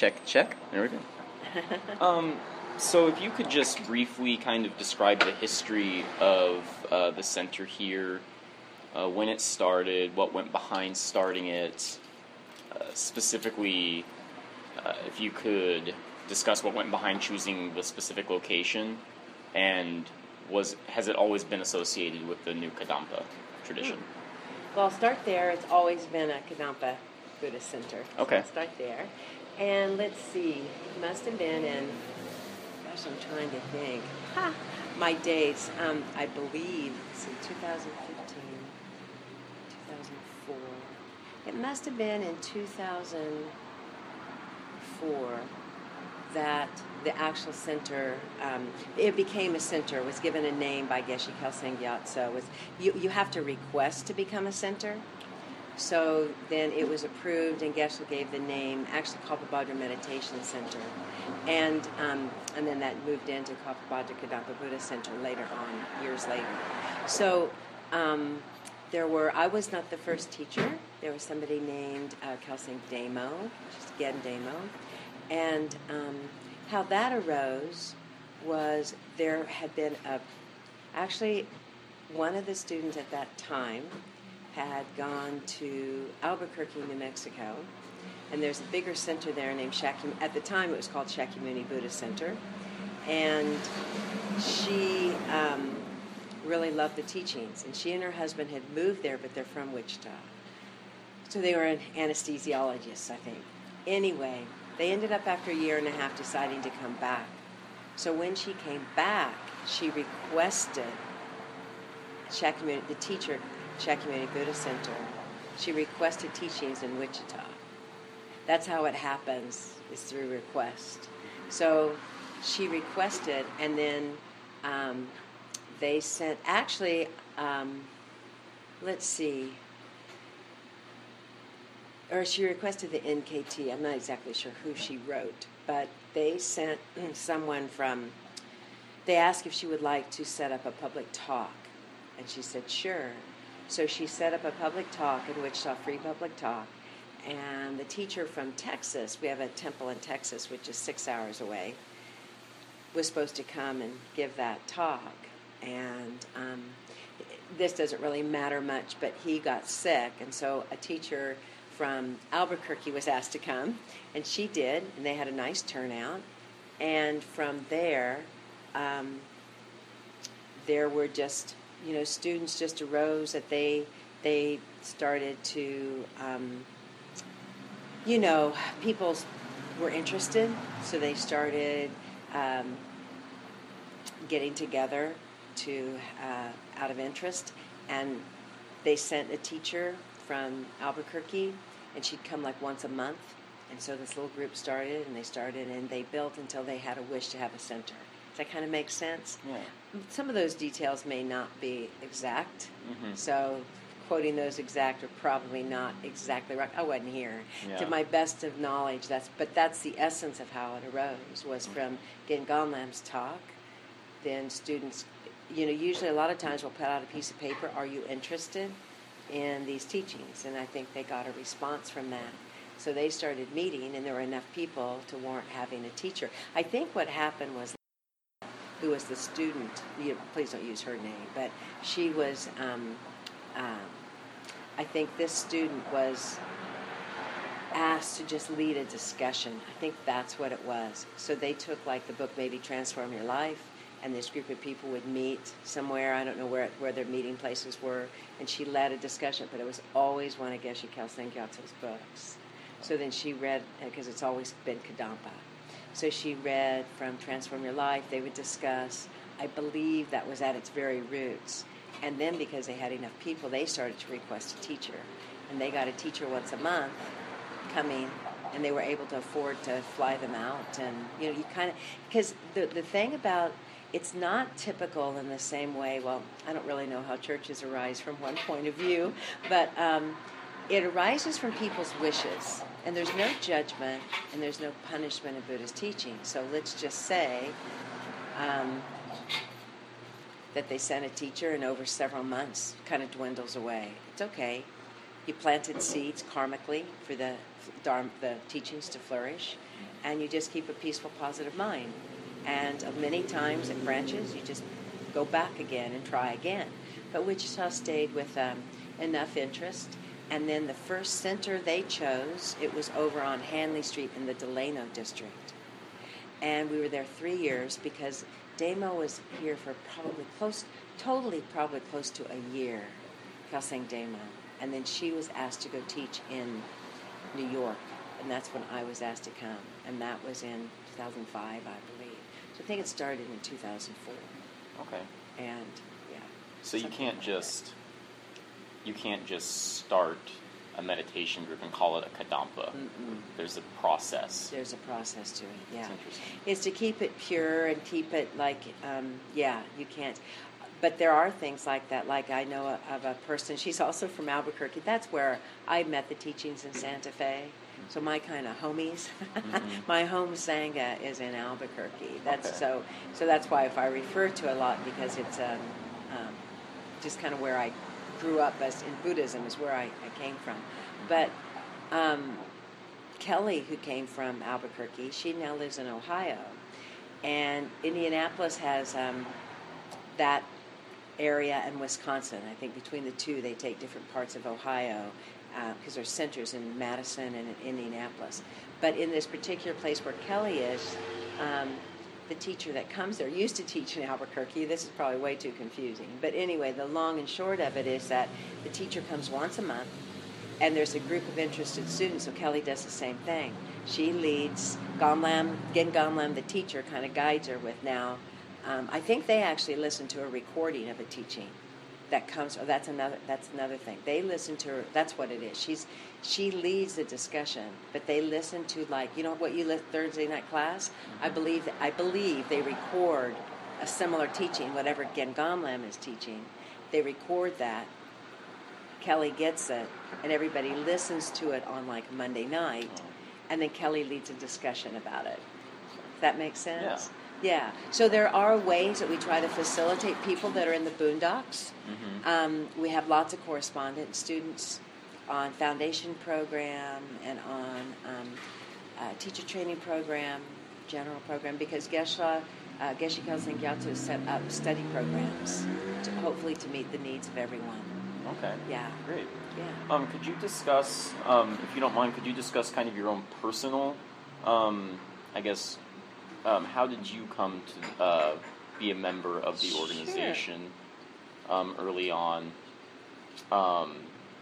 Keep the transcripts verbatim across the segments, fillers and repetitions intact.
check, check. There we go. um, so if you could just briefly kind of describe the history of uh, the center here, uh, when it started, what went behind starting it, uh, specifically, uh, if you could discuss what went behind choosing the specific location, and was has it always been associated with the new Kadampa tradition? Well, I'll start there. It's always been a Kadampa Buddhist center. Okay. So I'll start there. And let's see, it must have been in, gosh, I'm trying to think. Ha! My dates, um, I believe, it's in two thousand fifteen, two thousand four. It must have been in two thousand four that the actual center, um, it became a center, was given a name by Geshe Kelsang Gyatso. Was you, you have to request to become a center. So then it was approved, and Geshe gave the name, actually Kalpabhadra Meditation Center. And um, and then that moved into Kalpabhadra Kadampa Buddhist Center later on, years later. So um, there were, I was not the first teacher. There was somebody named uh, Kelsang Demo, just Gen Demo. And um, how that arose was there had been a, actually one of the students at that time had gone to Albuquerque, New Mexico, and there's a bigger center there named Shakyamuni. At the time it was called Shakyamuni Buddhist Center, and she um, really loved the teachings, and she and her husband had moved there, but they're from Wichita. So they were an anesthesiologists, I think. Anyway, they ended up after a year and a half deciding to come back. So when she came back, she requested Shakyamuni, the teacher, Shakyamuni Buddhist Center, she requested teachings in Wichita. That's how it happens, is through request. So she requested, and then um, they sent, actually, um, let's see, or she requested the N K T. I'm not exactly sure who she wrote, but they sent someone from, they asked if she would like to set up a public talk, and she said, sure. So she set up a public talk in Wichita, free public talk, and the teacher from Texas, we have a temple in Texas, which is six hours away, was supposed to come and give that talk. And um, this doesn't really matter much, but he got sick, and so a teacher from Albuquerque was asked to come, and she did, and they had a nice turnout. And from there, um, there were just, you know, students just arose that they they started to, um, you know, people were interested, so they started um, getting together to uh, out of interest, and they sent a teacher from Albuquerque, and she'd come like once a month, and so this little group started, and they started, and they built until they had a wish to have a center. Does that kind of make sense? Yeah. Some of those details may not be exact, Mm-hmm. so quoting those exact are probably not exactly right. I wasn't here. Yeah. To my best of knowledge, that's but that's the essence of how it arose, was from Gen Gonlam's talk. Then students, you know, usually a lot of times we'll put out a piece of paper, are you interested in these teachings? And I think they got a response from that. So they started meeting, and there were enough people to warrant having a teacher. I think what happened was, who was the student, you know, please don't use her name, but she was, um, um, I think this student was asked to just lead a discussion. I think that's what it was. So they took like the book Maybe Transform Your Life, and this group of people would meet somewhere, I don't know where where their meeting places were, and she led a discussion, but it was always one of Geshe Kelsang Gyatso's books. So then she read, because it's always been Kadampa. So she read from Transform Your Life. They would discuss. I believe that was at its very roots. And then because they had enough people, they started to request a teacher. And they got a teacher once a month coming, and they were able to afford to fly them out. And, you know, you kind of, because the, the thing about, it's not typical in the same way, well, I don't really know how churches arise from one point of view, but um, it arises from people's wishes. And there's no judgment, and there's no punishment in Buddhist teaching. So let's just say um, that they sent a teacher, and over several months kind of dwindles away. It's okay. You planted seeds karmically for the dharma, the teachings to flourish. and you just keep a peaceful, positive mind. And uh, many times at branches, you just go back again and try again. But Wichita stayed with um, enough interest. And then the first center they chose, it was over on Hanley Street in the Delano district. And we were there three years because Damo was here for probably close, totally probably close to a year, Kelsang Damo. And then she was asked to go teach in New York. And that's when I was asked to come. And that was in two thousand five, I believe. So I think it started in two thousand four. Okay. And, yeah. So you can't like just... You can't just start a meditation group and call it a kadampa. Mm-mm. There's a process. There's a process to it, yeah. That's interesting. It's to keep it pure and keep it like, um, yeah, you can't. But there are things like that. Like I know of a person, she's also from Albuquerque. That's where I met the teachings in Santa Fe. So my kind of homies, mm-hmm. my home Sangha is in Albuquerque. That's okay. so. So that's why if I refer to a lot because it's um, um, just kind of where I grew up as in Buddhism is where I, I came from. But um, Kelly, who came from Albuquerque, she now lives in Ohio. And Indianapolis has um, that area and Wisconsin. I think between the two, they take different parts of Ohio because uh, there's centers in Madison and in Indianapolis. But in this particular place where Kelly is, um, the teacher that comes there used to teach in Albuquerque. This is probably way too confusing. But anyway, the long and short of it is that the teacher comes once a month, and there's a group of interested students, so Kelly does the same thing. She leads, Gamlam, Gen Gamlam, the teacher, kind of guides her with now. Um, I think they actually listen to a recording of a teaching that comes, or that's another that's another thing. They listen to her, that's what it is. She's She leads the discussion, but they listen to, like, you know what you list Thursday night class? I believe I believe they record a similar teaching, whatever Gen Gamlam is teaching. They record that. Kelly gets it, and everybody listens to it on, like, Monday night, and then Kelly leads a discussion about it. Does that make sense? Yeah. Yeah. So there are ways that we try to facilitate people that are in the boondocks. Mm-hmm. Um, we have lots of correspondent students on foundation program and on um, uh, teacher training program, general program, because Geshe, uh, Geshe Kelsang Gyatso set up study programs to hopefully to meet the needs of everyone. Okay. Yeah. Great. Yeah. Um, could you discuss, um, if you don't mind, could you discuss kind of your own personal, um, I guess, um, how did you come to uh, be a member of the organization um, early on? Um,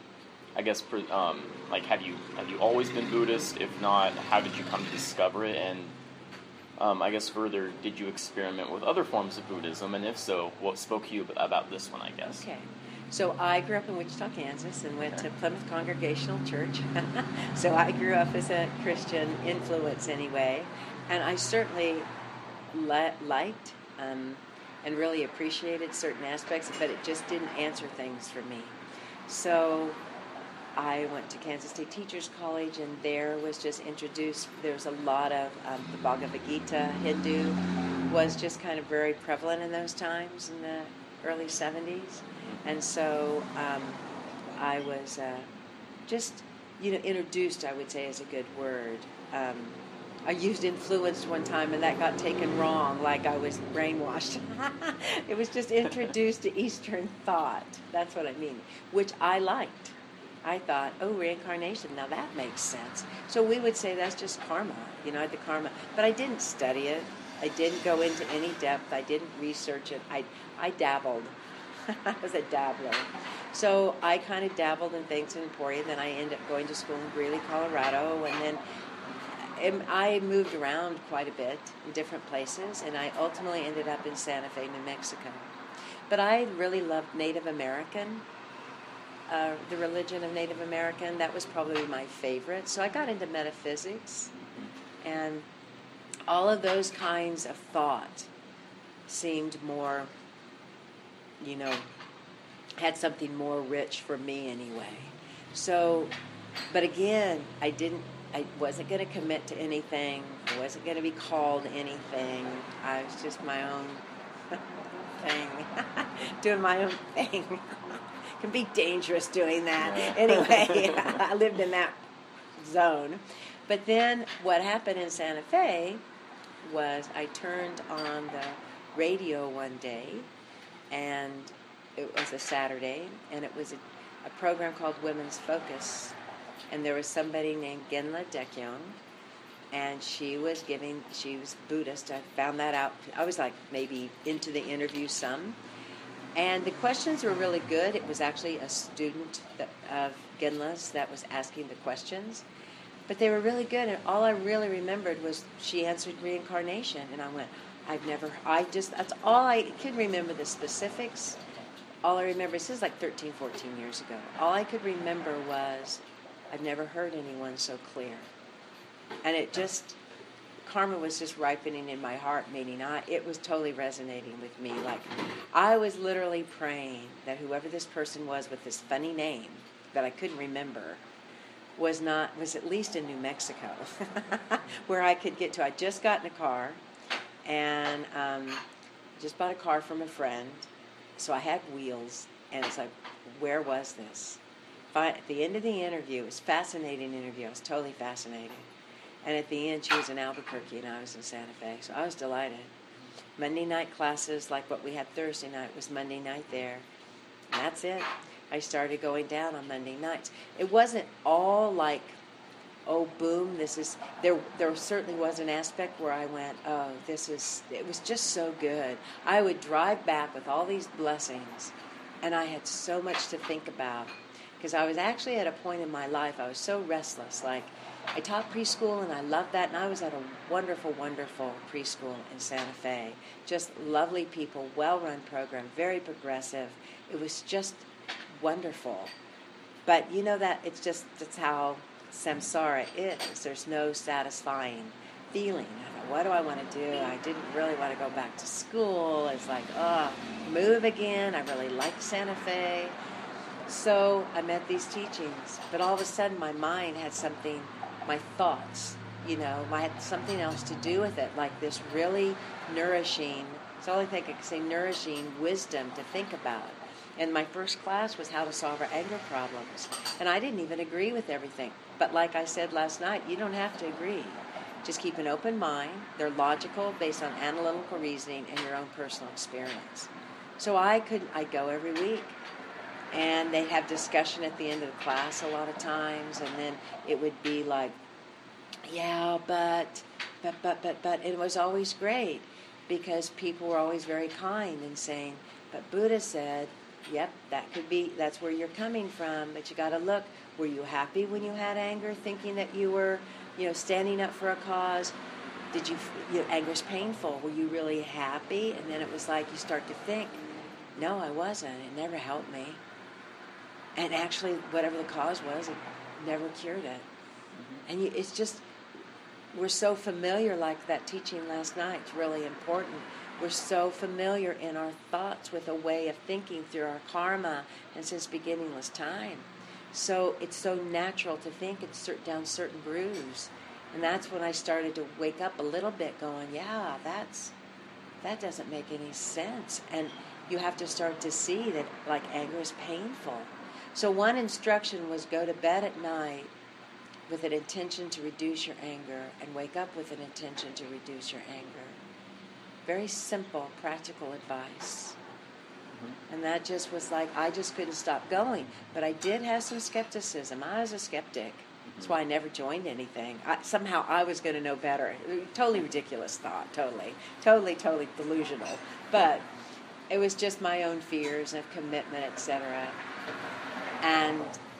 I guess, um, like, have you have you always been Buddhist? If not, how did you come to discover it? And um, I guess further, did you experiment with other forms of Buddhism? And if so, what spoke to you about this one, I guess? Okay. So I grew up in Wichita, Kansas, and went okay. to Plymouth Congregational Church. So I grew up as a Christian influence anyway. And I certainly li- liked um, and really appreciated certain aspects, but it just didn't answer things for me. So I went to Kansas State Teachers College, and there was just introduced, there was a lot of um, the Bhagavad Gita, Hindu, was just kind of very prevalent in those times in the early seventies. And so um, I was uh, just, you know, introduced, I would say, is a good word. Um, I used influenced one time, and that got taken wrong, like I was brainwashed. It was just introduced to Eastern thought. That's what I mean, which I liked. I thought, oh, reincarnation, now that makes sense. So we would say that's just karma, you know, the karma. But I didn't study it. I didn't go into any depth. I didn't research it. I, I dabbled. I was a dabbler. So I kind of dabbled in things in Emporia. Then I ended up going to school in Greeley, Colorado. And then I moved around quite a bit in different places. And I ultimately ended up in Santa Fe, New Mexico. But I really loved Native American, uh, the religion of Native American. That was probably my favorite. So I got into metaphysics. And all of those kinds of thought seemed more, you know, had something more rich for me anyway. So, but again, I didn't, I wasn't going to commit to anything. I wasn't going to be called anything. I was just my own thing, doing my own thing. It can be dangerous doing that. Yeah. Anyway, I lived in that zone. But then what happened in Santa Fe was I turned on the radio one day, and it was a Saturday, and it was a, a program called Women's Focus, and there was somebody named Genla Dekyong, and she was giving, she was Buddhist. I found that out. I was like maybe into the interview some. And the questions were really good. It was actually a student that, of Genla's that was asking the questions. But they were really good. And all I really remembered was she answered reincarnation. And I went, I've never, I just, that's all I could remember, the specifics. All I remember, this is like thirteen, fourteen years ago. All I could remember was, I've never heard anyone so clear. And it just, karma was just ripening in my heart, meaning I, it was totally resonating with me. Like, I was literally praying that whoever this person was with this funny name that I couldn't remember was not, was at least in New Mexico, where I could get to. I just got in a car, and um, just bought a car from a friend, so I had wheels, and it's like, where was this? At the end of the interview, it was a fascinating interview. I was totally fascinated. And at the end, she was in Albuquerque, and I was in Santa Fe. So I was delighted. Monday night classes, like what we had Thursday night, was Monday night there. And that's it. I started going down on Monday nights. It wasn't all like, oh, boom, this is... There There certainly was an aspect where I went, oh, this is... It was just so good. I would drive back with all these blessings, and I had so much to think about. Because I was actually at a point in my life, I was so restless, like... I taught preschool, and I loved that, and I was at a wonderful, wonderful preschool in Santa Fe. Just lovely people, well-run program, very progressive. It was just wonderful. But you know that it's just, that's how samsara is. There's no satisfying feeling. I thought, what do I want to do? I didn't really want to go back to school. It's like, oh, move again. I really liked Santa Fe. So I met these teachings, but all of a sudden my mind had something, my thoughts, you know, I had something else to do with it, like this really nourishing, it's the only thing I could say, nourishing wisdom to think about. And my first class was how to solve our anger problems. And I didn't even agree with everything. But like I said last night, you don't have to agree. Just keep an open mind. They're logical, based on analytical reasoning and your own personal experience. So I could, I'd go every week. And they'd have discussion at the end of the class a lot of times, and then it would be like, yeah, but, but, but, but, but. And it was always great, because people were always very kind and saying, but Buddha said, yep, that could be, that's where you're coming from, but you got to look, were you happy when you had anger, thinking that you were, you know, standing up for a cause? Did you, you know, anger's painful, were you really happy? And then it was like, you start to think, no, I wasn't, it never helped me. And actually, whatever the cause was, it never cured it. Mm-hmm. And you, it's just, we're so familiar, like that teaching last night, it's really important. We're so familiar in our thoughts with a way of thinking through our karma and since beginningless time. So it's so natural to think and cert- down certain grooves. And that's when I started to wake up a little bit going, yeah, that's that doesn't make any sense. And you have to start to see that, like, anger is painful. So one instruction was go to bed at night with an intention to reduce your anger and wake up with an intention to reduce your anger. Very simple, practical advice. Mm-hmm. And that just was like, I just couldn't stop going. But I did have some skepticism. I was a skeptic. That's why I never joined anything. I, somehow I was going to know better. Totally ridiculous thought, totally. Totally, totally delusional. But it was just my own fears of commitment, et cetera. And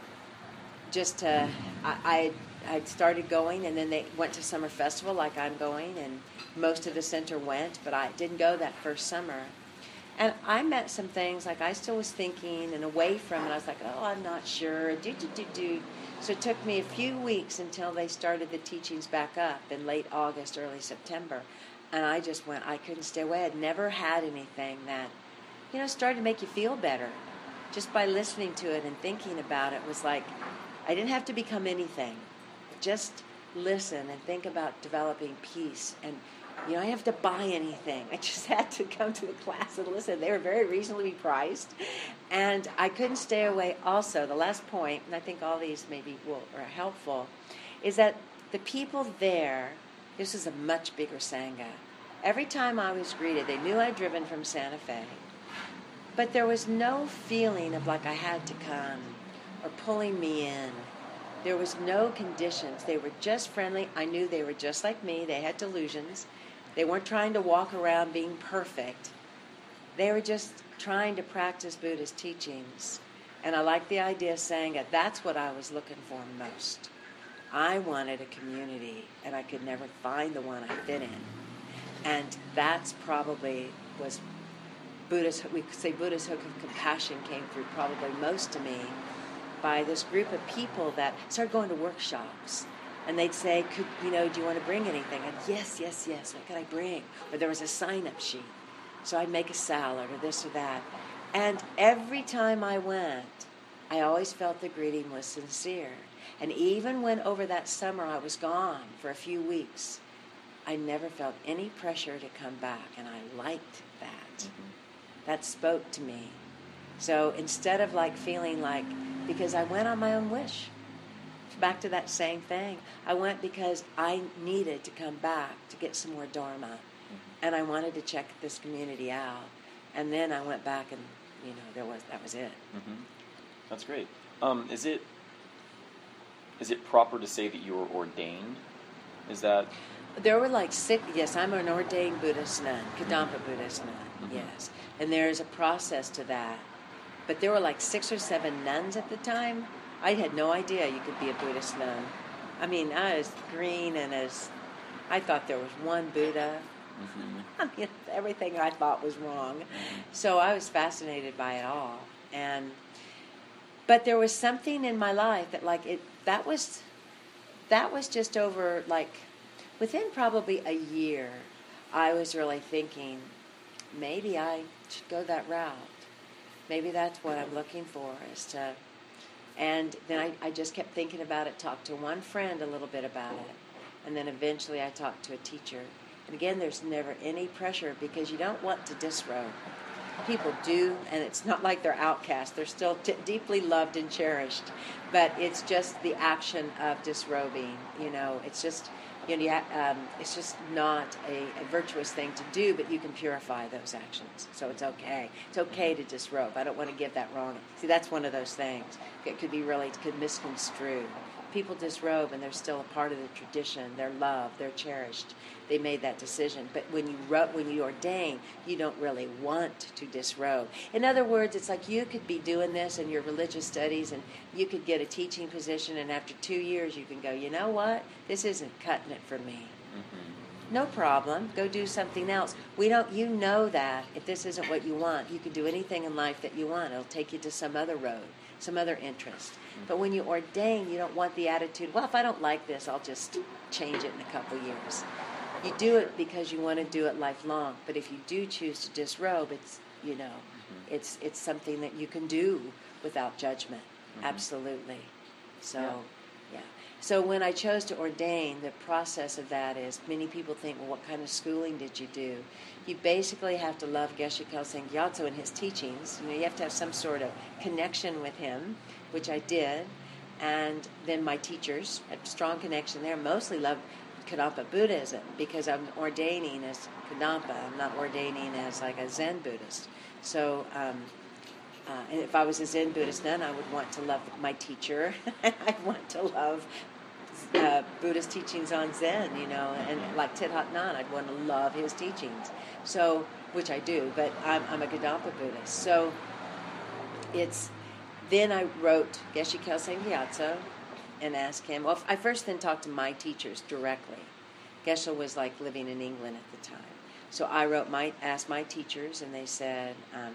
just to, I, I I'd started going, and then they went to summer festival like I'm going, and most of the center went, but I didn't go that first summer. And I met some things, like I still was thinking and away from it. I was like, oh, I'm not sure, do, do, do, do. So it took me a few weeks until they started the teachings back up in late August, early September. And I just went, I couldn't stay away. I'd never had anything that, you know, started to make you feel better. Just by listening to it and thinking about it was like, I didn't have to become anything. Just listen and think about developing peace. And, you know, I didn't have to buy anything. I just had to come to the class and listen. They were very reasonably priced. And I couldn't stay away also. The last point, and I think all these maybe will, are helpful, is that the people there, this is a much bigger Sangha. Every time I was greeted, they knew I'd driven from Santa Fe. But there was no feeling of like I had to come or pulling me in. There was no conditions. They were just friendly. I knew they were just like me. They had delusions. They weren't trying to walk around being perfect. They were just trying to practice Buddha's teachings. And I like the idea of Sangha. That's what I was looking for most. I wanted a community, and I could never find the one I fit in. And that's probably was Buddha's, we could say Buddha's hook of compassion came through probably most to me by this group of people that started going to workshops. And they'd say, "Could you know, do you want to bring anything?" And yes, yes, yes, what could I bring? Or there was a sign-up sheet. So I'd make a salad or this or that. And every time I went, I always felt the greeting was sincere. And even when over that summer I was gone for a few weeks, I never felt any pressure to come back. And I liked that. Mm-hmm. That spoke to me. So instead of like feeling like, because I went on my own wish, back to that same thing, I went because I needed to come back to get some more Dharma. Mm-hmm. And I wanted to check this community out. And then I went back and, you know, there was that was it. Mm-hmm. That's great. Um, is it is it proper to say that you were ordained? Is that... There were like six, yes, I'm an ordained Buddhist nun, Kadampa Buddhist nun, mm-hmm. yes. And there's a process to that. But there were like six or seven nuns at the time. I had no idea you could be a Buddhist nun. I mean, I was green and as, I thought there was one Buddha. Mm-hmm. I mean, everything I thought was wrong. Mm-hmm. So I was fascinated by it all. And, but there was something in my life that like it, that was, that was just over like, within probably a year, I was really thinking, maybe I should go that route. Maybe that's what I'm looking for, is to... And then I, I just kept thinking about it, talked to one friend a little bit about it, and then eventually I talked to a teacher. And again, there's never any pressure because you don't want to disrobe. People do, and it's not like they're outcast. They're still t- deeply loved and cherished. But it's just the action of disrobing, you know. It's just... You know, um, it's just not a, a virtuous thing to do, but you can purify those actions. So it's okay. It's okay to disrobe. I don't want to give that wrong. See, that's one of those things. It could be really, it could misconstrue. People disrobe and they're still a part of the tradition. They're loved. They're cherished. They made that decision. But when you ro- when you ordain, you don't really want to disrobe. In other words, it's like you could be doing this in your religious studies and you could get a teaching position, and after two years you can go, you know what? This isn't cutting it for me. Mm-hmm. No problem. Go do something else. We don't. You know that if this isn't what you want, you can do anything in life that you want. It'll take you to some other road, some other interest. Mm-hmm. But when you ordain, you don't want the attitude, well, if I don't like this, I'll just change it in a couple years. You do it because you want to do it lifelong. But if you do choose to disrobe, it's, you know, mm-hmm. it's it's something that you can do without judgment. Mm-hmm. Absolutely. So, yeah. yeah. So when I chose to ordain, the process of that is, many people think, well, what kind of schooling did you do? You basically have to love Geshe Kelsang Gyatso and his teachings. You know, you have to have some sort of connection with him, which I did. And then my teachers had a strong connection there. Mostly loved Kadampa Buddhism because I'm ordaining as Kadampa. I'm not ordaining as like a Zen Buddhist. So, um, uh, and if I was a Zen Buddhist nun, I would want to love my teacher. I'd want to love uh, Buddhist teachings on Zen, you know, and like Thich Nhat Hanh, I'd want to love his teachings. So, which I do, but I'm, I'm a Kadampa Buddhist. So, it's then I wrote Geshe Kelsang Gyatso and asked him. Well, I first then talked to my teachers directly. Geshe was like living in England at the time, so I wrote my asked my teachers, and they said um,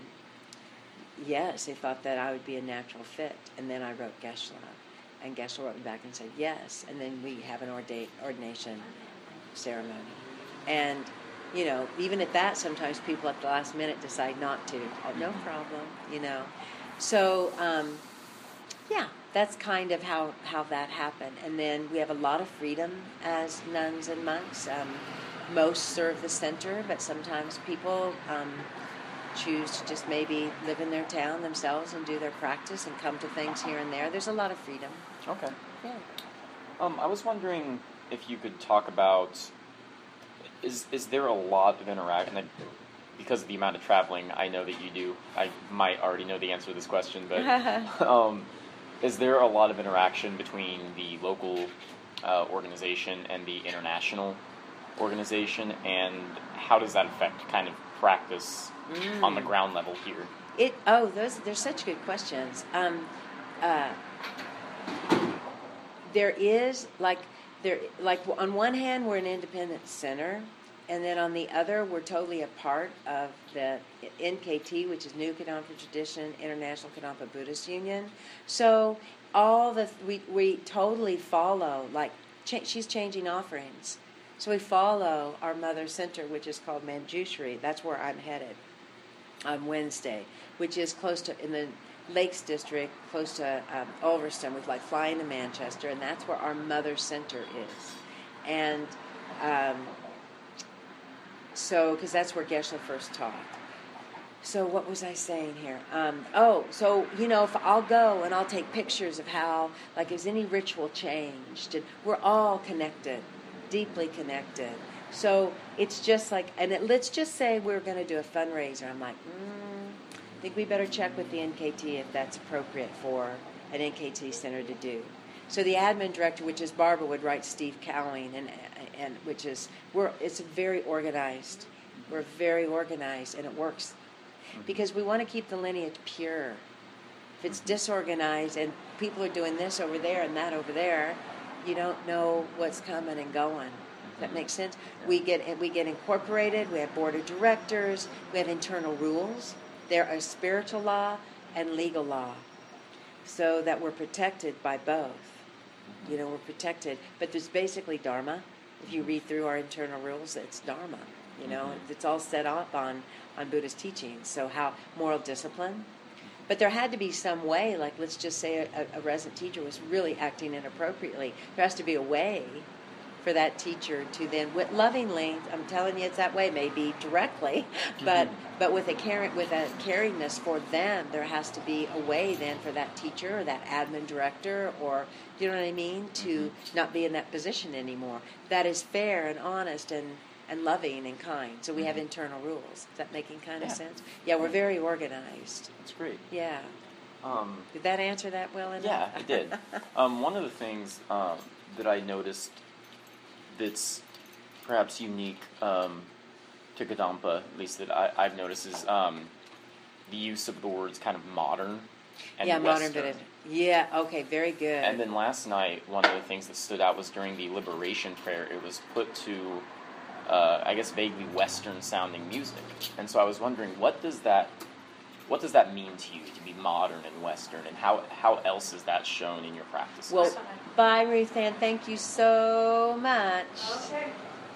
yes. They thought that I would be a natural fit, and then I wrote Geshe, and Geshe wrote me back and said yes, and then we have an orda- ordination ceremony, and you know, even at that, sometimes people at the last minute decide not to. Oh, no problem, you know. So um, yeah. That's kind of how, how that happened. And then we have a lot of freedom as nuns and monks. Um, most serve the center, but sometimes people um, choose to just maybe live in their town themselves and do their practice and come to things here and there. There's a lot of freedom. Okay. Yeah. Um, I was wondering, if you could talk about, is is there a lot of interaction? And because of the amount of traveling I know that you do, I might already know the answer to this question, but um, is there a lot of interaction between the local uh, organization and the international organization, and how does that affect kind of practice mm. on the ground level here? It oh, those they're such good questions. Um, uh, there is like there like on one hand we're an independent center, and then on the other we're totally a part of the N K T, which is New Kadampa Tradition International Kadampa Buddhist Union. So all the we we totally follow like cha- she's changing offerings. So we follow our mother center, which is called Manjushri. That's where I'm headed on Wednesday, which is close to, in the Lakes District, close to um, Ulverston. We'd like flying to Manchester, and that's where our mother center is. And um, so, because that's where Geshe first taught. So what was I saying here? Um, oh, so, you know, if I'll go and I'll take pictures of how, like, is any ritual changed? And we're all connected. Deeply connected. So it's just like, and it, let's just say we're going to do a fundraiser. I'm like, mm, I think we better check with the N K T if that's appropriate for an N K T center to do. So the admin director, which is Barbara, would write Steve Cowling, and and which is we're it's very organized. We're very organized, and it works because we want to keep the lineage pure. If it's disorganized and people are doing this over there and that over there, you don't know what's coming and going. Does that make sense? We get we get incorporated. We have board of directors. We have internal rules. There are spiritual law and legal law, so that we're protected by both. You know, we're protected. But there's basically Dharma. If you read through our internal rules, it's Dharma. You know, it's all set up on on Buddhist teachings. So how moral discipline. But there had to be some way, like let's just say a, a resident teacher was really acting inappropriately. There has to be a way for that teacher to then, with lovingly, I'm telling you it's that way, maybe directly, but mm-hmm. but with a caring, with a caringness for them, there has to be a way then for that teacher or that admin director or, you know what I mean, to mm-hmm. not be in that position anymore. That is fair and honest and and loving and kind. So we have internal rules. Is that making kind of yeah. sense? Yeah, we're very organized. That's great. Yeah. Um, did that answer that well enough? Yeah, it did. um, one of the things um, that I noticed that's perhaps unique um, to Kadampa, at least that I, I've noticed, is um, the use of the words kind of modern and yeah, Western. modern Buddhism. Yeah, okay, very good. And then last night, one of the things that stood out was during the liberation prayer, it was put to Uh, I guess vaguely Western-sounding music, and so I was wondering, what does that, what does that mean to you to be modern and Western, and how how else is that shown in your practices? Well, bye, Ruth Ann. Thank you so much. Okay.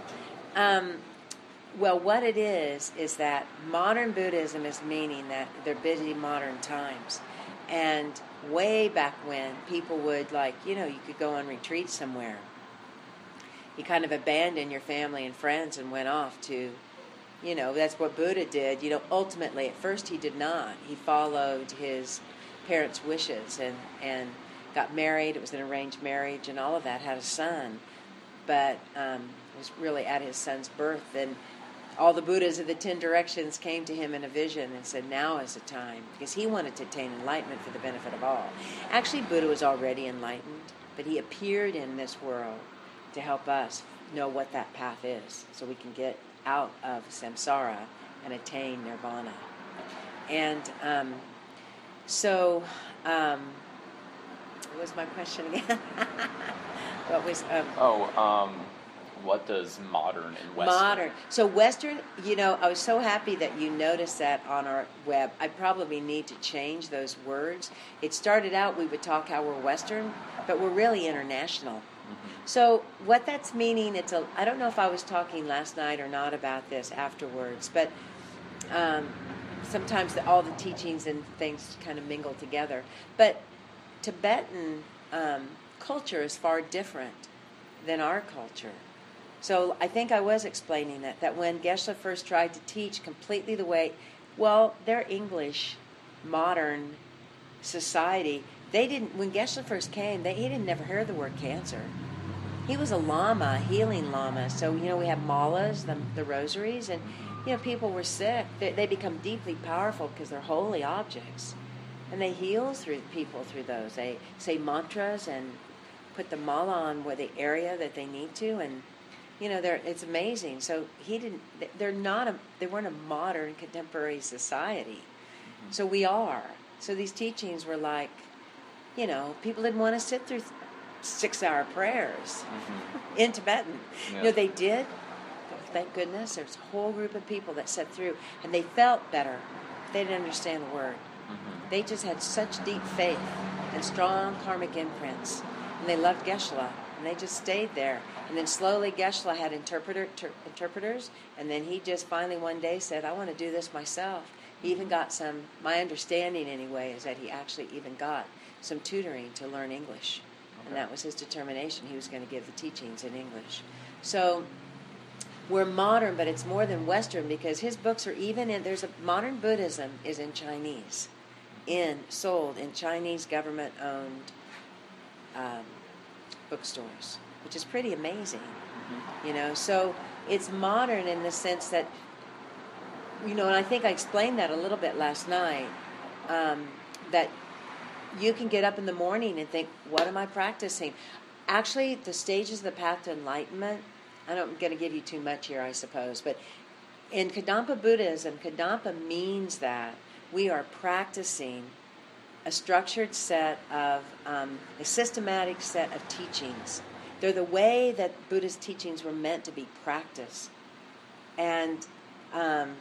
Um, well, what it is is that modern Buddhism is meaning that they're busy modern times, and way back when people would like, you know, you could go on retreat somewhere. You kind of abandoned your family and friends and went off to, you know, that's what Buddha did. You know, ultimately, at first he did not. He followed his parents' wishes and, and got married. It was an arranged marriage and all of that, had a son. But um, it was really at his son's birth. And all the Buddhas of the Ten Directions came to him in a vision and said, now is the time. Because he wanted to attain enlightenment for the benefit of all. Actually, Buddha was already enlightened, but he appeared in this world to help us know what that path is so we can get out of samsara and attain nirvana. And um, so, um, what was my question again? what was... Um, oh, um, what does modern and Western... Modern. So Western, you know, I was so happy that you noticed that on our web. I probably need to change those words. It started out, we would talk how we're Western, but we're really international. So what that's meaning, it's a, I don't know if I was talking last night or not about this afterwards, but um, sometimes the, all the teachings and things kind of mingle together. But Tibetan um, culture is far different than our culture. So I think I was explaining that, that when Geshe first tried to teach completely the way, well, their English, modern society, they didn't, when Geshe first came, they, he didn't never hear the word cancer. he was a lama, a healing lama. So, you know, we have malas, the, the rosaries, and, you know, people were sick. They, they become deeply powerful because they're holy objects. And they heal through people through those. They say mantras and put the mala on where the area that they need to, and, you know, they're, it's amazing. So he didn't, they're not a, they weren't a modern contemporary society. Mm-hmm. So we are. So these teachings were like, you know, people didn't want to sit through six-hour prayers mm-hmm. in Tibetan. Yeah. You know, they did. Thank goodness. There's a whole group of people that sat through, and they felt better. They didn't understand the word. Mm-hmm. They just had such deep faith and strong karmic imprints, and they loved Geshe-la, and they just stayed there. And then slowly Geshe-la had interpreter, ter, interpreters, and then he just finally one day said, I want to do this myself. He even got some, my understanding anyway, is that he actually even got some tutoring to learn English. Okay. And that was his determination. He was going to give the teachings in English. So we're modern, but it's more than Western, because his books are even in, there's a, modern Buddhism is in Chinese, in, sold in Chinese government-owned um, bookstores, which is pretty amazing, mm-hmm. you know. So it's modern in the sense that, you know, and I think I explained that a little bit last night, um, that you can get up in the morning and think, what am I practicing? Actually, the stages of the path to enlightenment, I don't, I'm going to give you too much here, I suppose, but in Kadampa Buddhism, Kadampa means that we are practicing a structured set of, um, a systematic set of teachings. They're the way that Buddha's teachings were meant to be practiced. And um,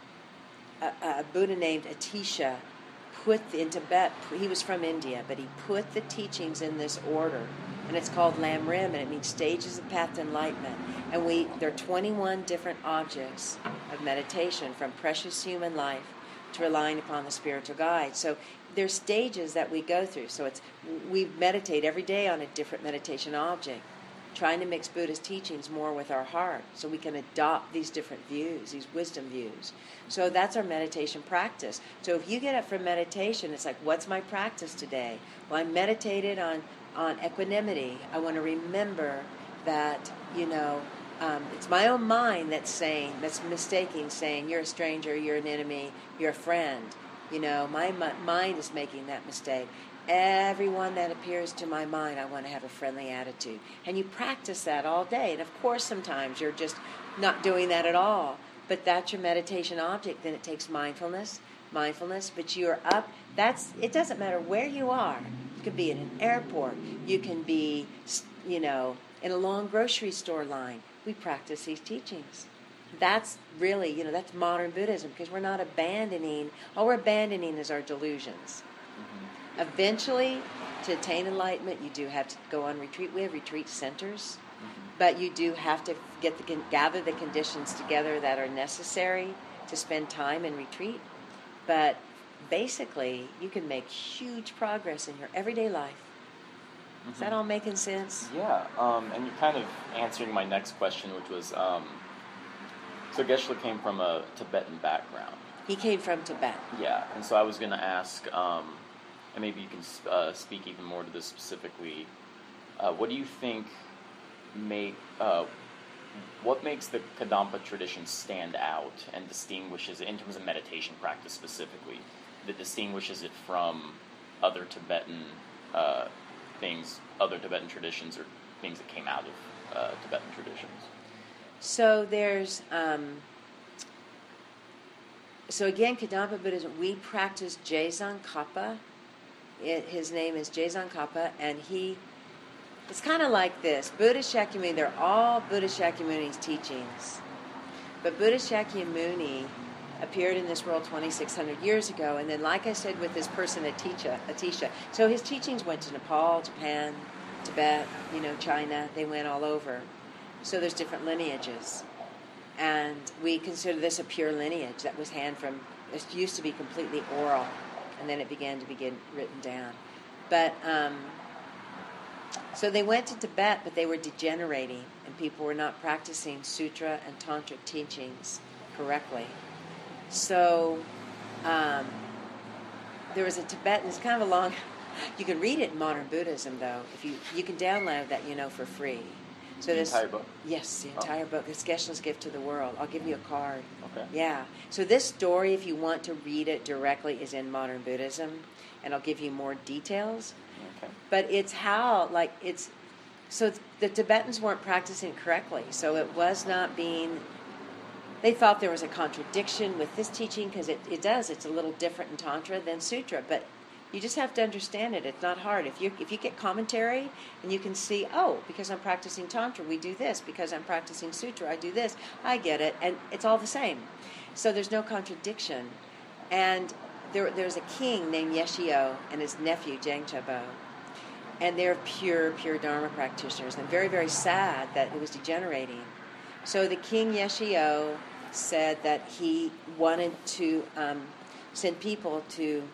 a, a Buddha named Atisha put in Tibet, he was from India, but he put the teachings in this order, and it's called Lamrim, and it means stages of path to enlightenment. And we there are twenty-one different objects of meditation, from precious human life to relying upon the spiritual guide. So there's stages that we go through. So it's we meditate every day on a different meditation object, trying to mix Buddha's teachings more with our heart so we can adopt these different views, these wisdom views. So that's our meditation practice. So if you get up for meditation, it's like, what's my practice today? Well, I meditated on, on equanimity. I want to remember that, you know, um, it's my own mind that's saying, that's mistaking, saying, you're a stranger, you're an enemy, you're a friend. You know, my, my mind is making that mistake. Everyone that appears to my mind, I want to have a friendly attitude. And you practice that all day. And of course, sometimes you're just not doing that at all. But that's your meditation object. Then it takes mindfulness, mindfulness. But you're up. That's. It doesn't matter where you are. You could be in an airport. You can be, you know, in a long grocery store line. We practice these teachings. That's really, you know, that's modern Buddhism, because we're not abandoning. All we're abandoning is our delusions. Mm-hmm. Eventually, to attain enlightenment, you do have to go on retreat. We have retreat centers, mm-hmm. but you do have to get the gather the conditions together that are necessary to spend time in retreat. But basically, you can make huge progress in your everyday life. Mm-hmm. Is that all making sense? Yeah, um, and you're kind of answering my next question, which was, um, so Geshe-la came from a Tibetan background. He came from Tibet. Yeah, and so I was going to ask, um, and maybe you can uh, speak even more to this specifically, uh, what do you think make, uh, what makes the Kadampa tradition stand out and distinguishes it, in terms of meditation practice specifically, that distinguishes it from other Tibetan uh, things, other Tibetan traditions, or things that came out of uh, Tibetan traditions? So there's, um, so again, Kadampa Buddhism, we practice Dzongkapa. It, his name is Dzongkapa, and he, it's kind of like this. Buddha Shakyamuni, they're all Buddha Shakyamuni's teachings. But Buddha Shakyamuni appeared in this world twenty-six hundred years ago, and then, like I said, with this person, Atisha, Atisha, so his teachings went to Nepal, Japan, Tibet, you know, China, they went all over. So there's different lineages. And we consider this a pure lineage that was hand from, it used to be completely oral, and then it began to begin written down. But, um, so they went to Tibet, but they were degenerating, and people were not practicing sutra and tantric teachings correctly. So um, there was a Tibetan, it's kind of a long, you can read it in Modern Buddhism, though. If you, you can download that, you know, for free. So the this, entire book? Yes, the Oh. entire book. It's Geshe-la's Gift to the World. I'll give you a card. Okay. Yeah. So this story, if you want to read it directly, is in Modern Buddhism, and I'll give you more details. Okay. But it's how, like, it's, so the Tibetans weren't practicing correctly, so it was not being, they thought there was a contradiction with this teaching, because it, it does, it's a little different in Tantra than Sutra, but you just have to understand it. It's not hard. If you if you get commentary and you can see, oh, because I'm practicing Tantra, we do this. Because I'm practicing Sutra, I do this. I get it. And it's all the same. So there's no contradiction. And there, there's a king named Yeshio and his nephew, Jangchabo. And they're pure, pure Dharma practitioners. And very, very sad that it was degenerating. So the king Yeshio said that he wanted to um, send people to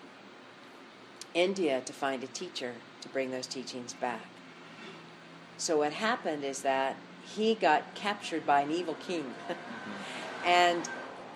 India to find a teacher to bring those teachings back. So what happened is that he got captured by an evil king, and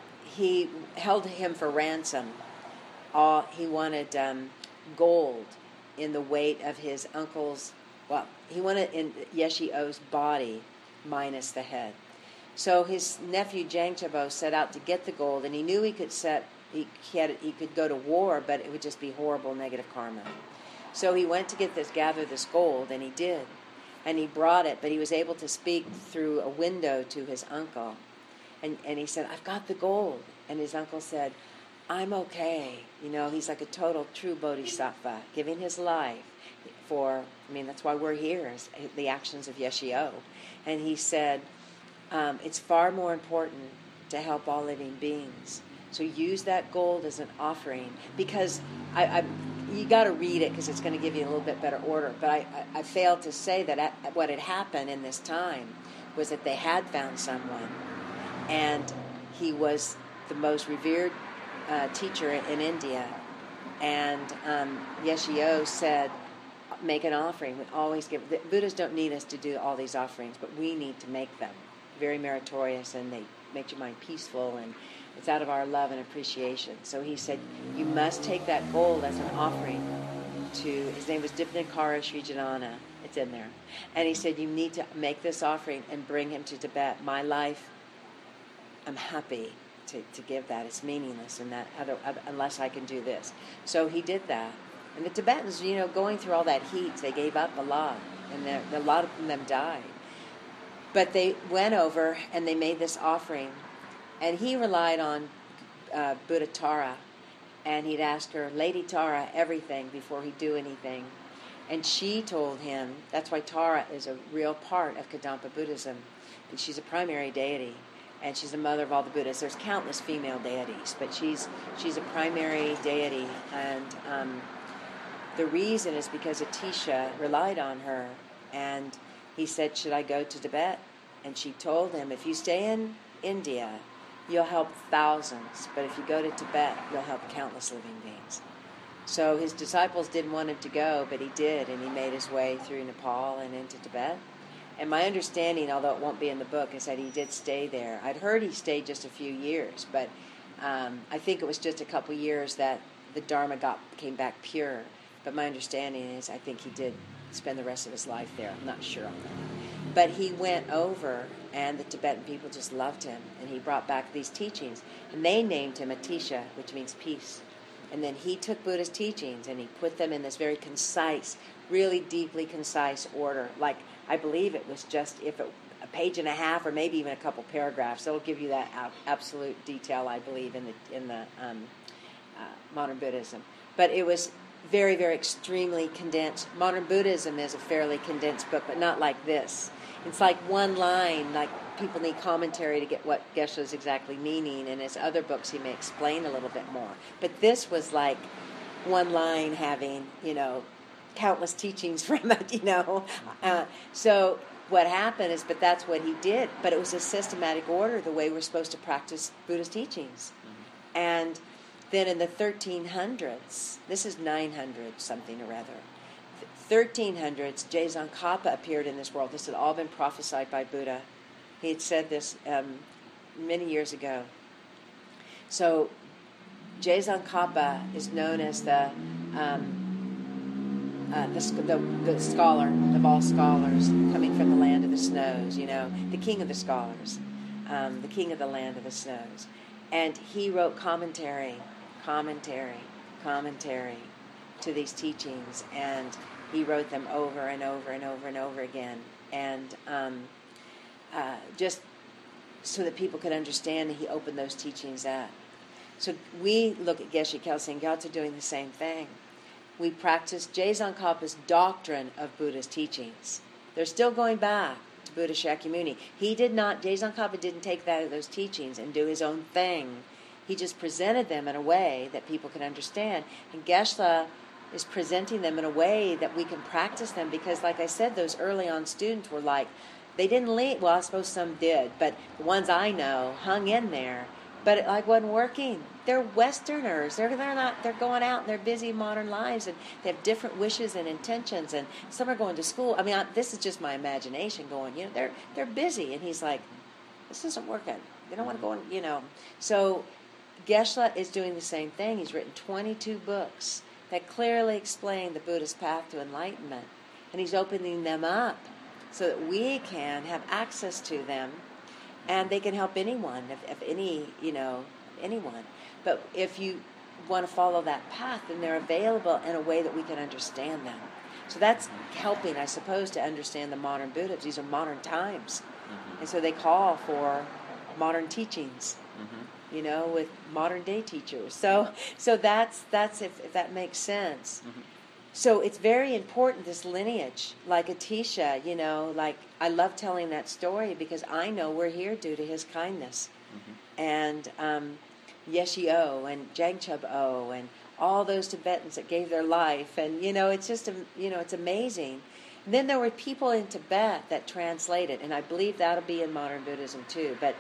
he held him for ransom. Uh, he wanted um, gold in the weight of his uncle's, well, he wanted in Yeshio's body minus the head. So his nephew Jangchabo set out to get the gold, and he knew he could set He, he, had, he could go to war, but it would just be horrible negative karma. So he went to get this, gather this gold, and he did. And he brought it, but he was able to speak through a window to his uncle. And, and he said, I've got the gold. And his uncle said, I'm okay. You know, he's like a total true bodhisattva, giving his life for, I mean, that's why we're here, is the actions of Yeshio. And he said, um, it's far more important to help all living beings. So use that gold as an offering, because I, I you got to read it because it's going to give you a little bit better order. But I, I, I failed to say that at, what had happened in this time was that they had found someone, and he was the most revered uh, teacher in India. And um, Yeshio said, make an offering. We always give. The Buddhas don't need us to do all these offerings, but we need to make them very meritorious, and they make your mind peaceful, and it's out of our love and appreciation. So he said, you must take that gold as an offering to, his name was Dipnikara Srijanana. It's in there. And he said, you need to make this offering and bring him to Tibet. My life, I'm happy to, to give that. It's meaningless in that other, unless I can do this. So he did that. And the Tibetans, you know, going through all that heat, they gave up a lot. And a lot of them died. But they went over and they made this offering. And he relied on uh, Buddha Tara, and he'd ask her, Lady Tara, everything before he'd do anything. And she told him, that's why Tara is a real part of Kadampa Buddhism. And she's a primary deity, and she's the mother of all the Buddhas. There's countless female deities, but she's she's a primary deity. And um, the reason is because Atisha relied on her. And he said, should I go to Tibet? And she told him, if you stay in India, you'll help thousands, but if you go to Tibet, you'll help countless living beings. So his disciples didn't want him to go, but he did, and he made his way through Nepal and into Tibet. And my understanding, although it won't be in the book, is that he did stay there. I'd heard he stayed just a few years, but um, I think it was just a couple years that the Dharma got came back pure. But my understanding is I think he did spend the rest of his life there. I'm not sure on that. But he went over, and the Tibetan people just loved him, and he brought back these teachings. And they named him Atisha, which means peace. And then he took Buddha's teachings, and he put them in this very concise, really deeply concise order. Like, I believe it was just if it, a page and a half, or maybe even a couple paragraphs. It'll give you that absolute detail, I believe, in the in the um, uh, modern Buddhism. But it was very, very extremely condensed. Modern Buddhism is a fairly condensed book, but not like this. It's like one line, like people need commentary to get what Geshe is exactly meaning. In his other books, he may explain a little bit more. But this was like one line having, you know, countless teachings from it, you know. Uh, so what happened is, but that's what he did. But it was a systematic order, the way we're supposed to practice Buddha's teachings. Mm-hmm. And then in the thirteen hundreds, this is nine hundred something or other, thirteen hundreds, Tsongkhapa appeared in this world. This had all been prophesied by Buddha. He had said this um, many years ago. So Tsongkhapa is known as the um, uh, the, the the scholar of all scholars, coming from the land of the snows. You know, the king of the scholars, um, the king of the land of the snows, and he wrote commentary, commentary, commentary to these teachings, and he wrote them over and over and over and over again, and um, uh, just so that people could understand, and he opened those teachings up. So we look at Geshe Kelsang Gyatso doing the same thing. We practice Je Tsongkhapa's doctrine of Buddha's teachings. They're still going back to Buddha Shakyamuni. He did not, Je Tsongkhapa didn't take that those teachings and do his own thing. He just presented them in a way that people could understand. And Geshe is presenting them in a way that we can practice them, because, like I said, those early on students were like, they didn't leave. Well, I suppose some did, but the ones I know hung in there. But it like wasn't working. They're Westerners. They're they're not. They're going out in their busy modern lives, and they have different wishes and intentions. And some are going to school. I mean, I, this is just my imagination going. You know, they're they're busy. And he's like, this isn't working. They don't want to go. In, you know. So Geshe is doing the same thing. He's written twenty-two books that clearly explain the Buddhist path to enlightenment, and he's opening them up so that we can have access to them. And they can help anyone, if, if any, you know, anyone. But if you want to follow that path, then they're available in a way that we can understand them. So that's helping, I suppose, to understand the modern Buddhists. These are modern times. Mm-hmm. And so they call for modern teachings, mm-hmm. you know, with modern day teachers. So so that's, that's if, if that makes sense. Mm-hmm. So it's very important, this lineage, like Atisha, you know, like I love telling that story because I know we're here due to his kindness. Mm-hmm. And um, Yeshe O and Jangchub O and all those Tibetans that gave their life. And, you know, it's just, you know, it's amazing. And then there were people in Tibet that translated, and I believe that'll be in modern Buddhism too. But,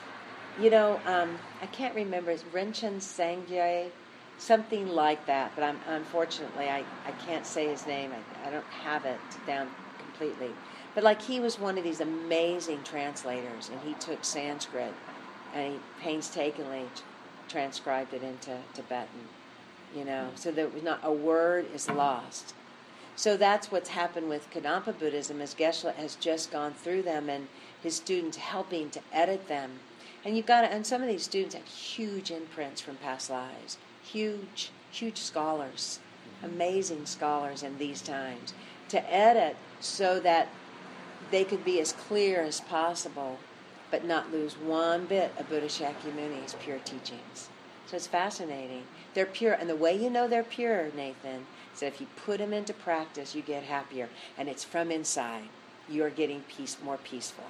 you know, um, I can't remember, it's Rinchen Sangye, something like that, but I'm, unfortunately I, I can't say his name. I, I don't have it down completely. But like he was one of these amazing translators, and he took Sanskrit and he painstakingly transcribed it into Tibetan, you know, so that not a word is lost. So that's what's happened with Kadampa Buddhism, as Geshe has just gone through them and his students helping to edit them. And you've got to, and some of these students have huge imprints from past lives. Huge, huge scholars, amazing scholars in these times, to edit so that they could be as clear as possible, but not lose one bit of Buddha Shakyamuni's pure teachings. So it's fascinating. They're pure, and the way you know they're pure, Nathan, is that if you put them into practice, you get happier, and it's from inside. You're getting peace, more peaceful.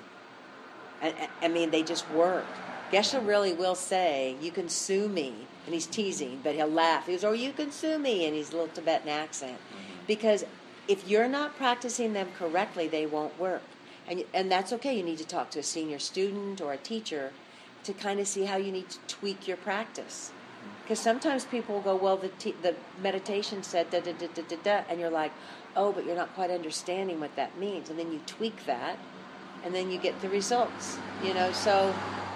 And, I mean, they just work. Geshe really will say, you can sue me, and he's teasing, but he'll laugh. He goes, oh, you can sue me, in his little Tibetan accent. Mm-hmm. Because if you're not practicing them correctly, they won't work. And, and that's okay. You need to talk to a senior student or a teacher to kind of see how you need to tweak your practice. Because sometimes people will go, well, the te- the meditation said da da da da da da, and you're like, oh, but you're not quite understanding what that means. And then you tweak that, and then you get the results. You know, so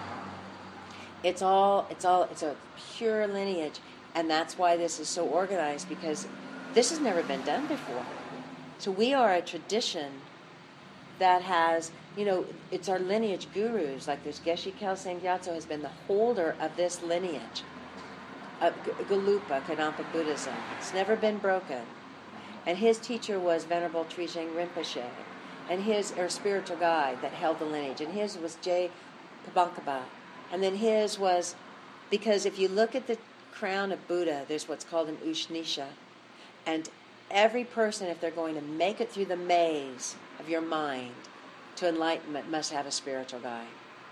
it's all it's all it's a pure lineage, and that's why this is so organized, because this has never been done before. So we are a tradition that has, you know, it's our lineage gurus. Like there's Geshe Kelsang Gyatso has been the holder of this lineage. Uh, Galupa, Kadampa Buddhism. It's never been broken. And his teacher was Venerable Trijang Rinpoche. And his, or spiritual guide that held the lineage. And his was J. Pabankaba. And then his was, because if you look at the crown of Buddha, there's what's called an Ushnisha. And every person, if they're going to make it through the maze of your mind to enlightenment, must have a spiritual guide.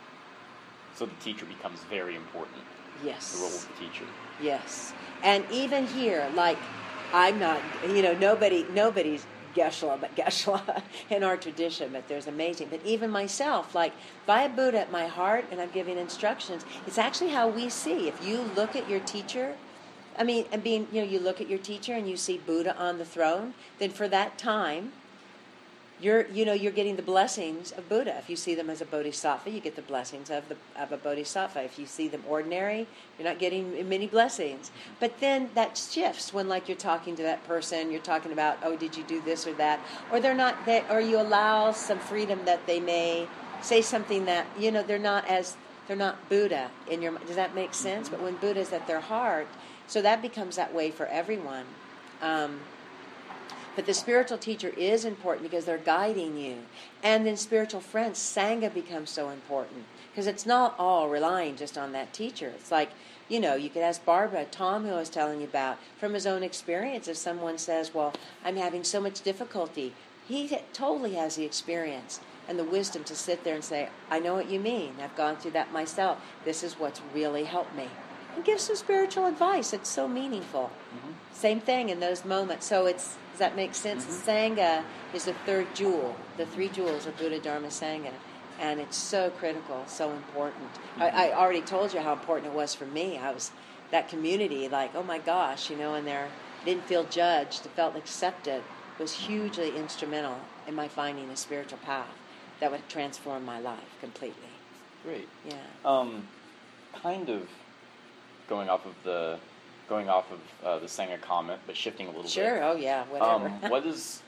So the teacher becomes very important. Yes. The role of the teacher. Yes. And even here, like, I'm not, you know, nobody, nobody's Geshe, but Geshe in our tradition, but there's amazing. But even myself, like, if I have Buddha at my heart and I'm giving instructions, it's actually how we see. If you look at your teacher, I mean, and being, you know, you look at your teacher and you see Buddha on the throne, then for that time, you're, you know, you're getting the blessings of Buddha. If you see them as a bodhisattva, you get the blessings of the of a bodhisattva. If you see them ordinary, you're not getting many blessings. But then that shifts when, like, you're talking to that person, you're talking about, oh, did you do this or that, or they're not, they, or you allow some freedom that they may say something that, you know, they're not as they're not Buddha in your. Does that make sense? But when Buddha's at their heart, so that becomes that way for everyone. Um, But the spiritual teacher is important because they're guiding you. And then spiritual friends, Sangha becomes so important. Because it's not all relying just on that teacher. It's like, you know, you could ask Barbara, Tom, who I was telling you about, from his own experience. If someone says, well, I'm having so much difficulty, he totally has the experience and the wisdom to sit there and say, I know what you mean. I've gone through that myself. This is what's really helped me. And give some spiritual advice. It's so meaningful. Mm-hmm. Same thing in those moments. So it's, does that make sense? Mm-hmm. Sangha is the third jewel, the three jewels of Buddha, Dharma, Sangha. And it's so critical, so important. Mm-hmm. I, I already told you how important it was for me. I was, that community, like, oh my gosh, you know, and there, didn't feel judged, felt accepted, was hugely instrumental in my finding a spiritual path that would transform my life completely. Great. Yeah. Um, kind of going off of the going off of uh, the Sangha comment, but shifting a little sure. bit. Sure. Oh yeah. Whatever. Um, what is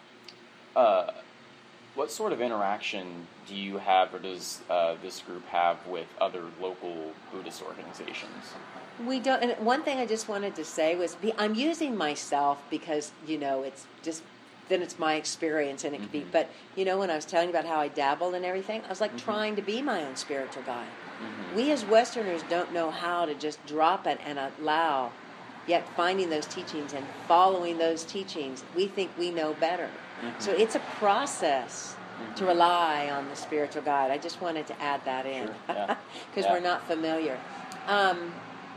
uh, what sort of interaction do you have, or does uh, this group have with other local Buddhist organizations? We don't. And one thing I just wanted to say was, be, I'm using myself because, you know, it's just, then it's my experience and it could mm-hmm. be. But, you know, when I was telling you about how I dabbled and everything, I was like mm-hmm. trying to be my own spiritual guide. Mm-hmm. We as Westerners don't know how to just drop it and allow, yet finding those teachings and following those teachings, we think we know better. Mm-hmm. So it's a process mm-hmm. to rely on the spiritual guide. I just wanted to add that in because sure. yeah. yeah. we're not familiar. Um,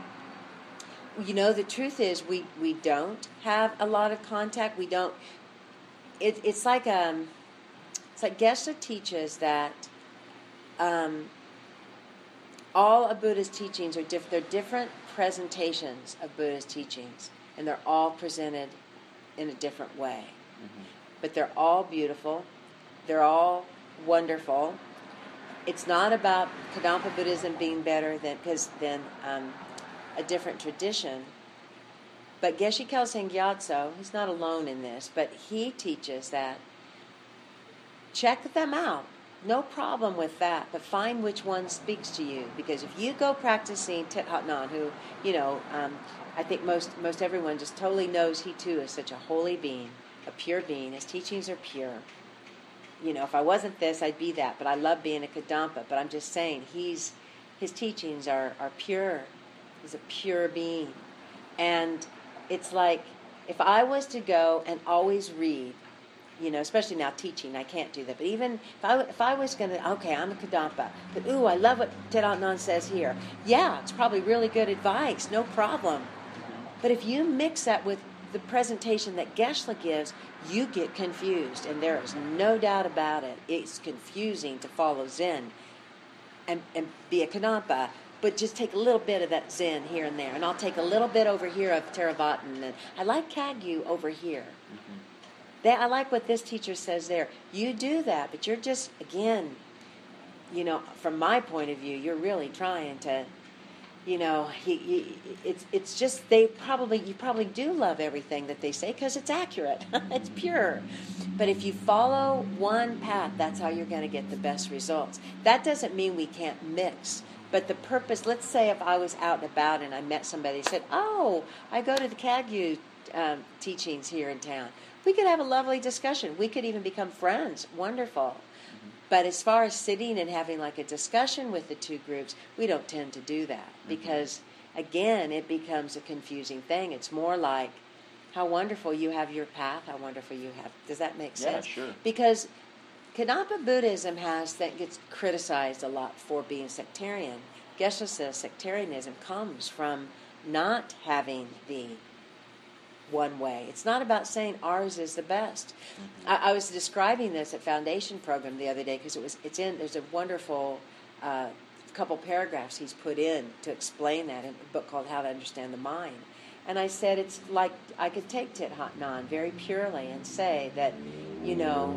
you know, the truth is we, we don't have a lot of contact. We don't. It, it's like um, it's like Geshe teaches that um, all of Buddha's teachings are different. They're different presentations of Buddha's teachings, and they're all presented in a different way. Mm-hmm. But they're all beautiful. They're all wonderful. It's not about Kadampa Buddhism being better than because then um, a different tradition. But Geshe Kelsang Gyatso, he's not alone in this, but he teaches that check them out. No problem with that, but find which one speaks to you. Because if you go practicing Thich Hat Hanh, who, you know, um, I think most most everyone just totally knows he too is such a holy being, a pure being. His teachings are pure. You know, if I wasn't this, I'd be that. But I love being a Kadampa. But I'm just saying, he's his teachings are, are pure. He's a pure being. And it's like, if I was to go and always read, you know, especially now teaching, I can't do that. But even if I, if I was going to, okay, I'm a Kadampa, but ooh, I love what Thich Hat Hanh says here. Yeah, it's probably really good advice, no problem. But if you mix that with the presentation that Geshe gives, you get confused, and there is no doubt about it. It's confusing to follow Zen and, and be a Kadampa, but just take a little bit of that Zen here and there, and I'll take a little bit over here of Theravada, and I like Kagyu over here. Mm-hmm. They, I like what this teacher says there. You do that, but you're just, again, you know, from my point of view, you're really trying to, you know, he, he, it's it's just they probably, you probably do love everything that they say because it's accurate. It's pure. But if you follow one path, that's how you're going to get the best results. That doesn't mean we can't mix. But the purpose, let's say if I was out and about and I met somebody and said, oh, I go to the Kagyu um, teachings here in town. We could have a lovely discussion. We could even become friends. Wonderful. Mm-hmm. But as far as sitting and having like a discussion with the two groups, we don't tend to do that. Mm-hmm. Because, again, it becomes a confusing thing. It's more like, how wonderful you have your path, how wonderful you have. Does that make sense? Yeah, sure. Because Kadampa Buddhism has, that gets criticized a lot for being sectarian. Geshe says sectarianism comes from not having the one way. It's not about saying ours is the best. Mm-hmm. I, I was describing this at Foundation Program the other day because it was. It's in. There's a wonderful uh, couple paragraphs he's put in to explain that in a book called How to Understand the Mind. And I said it's like I could take Thich Hat Hanh very purely and say that you know,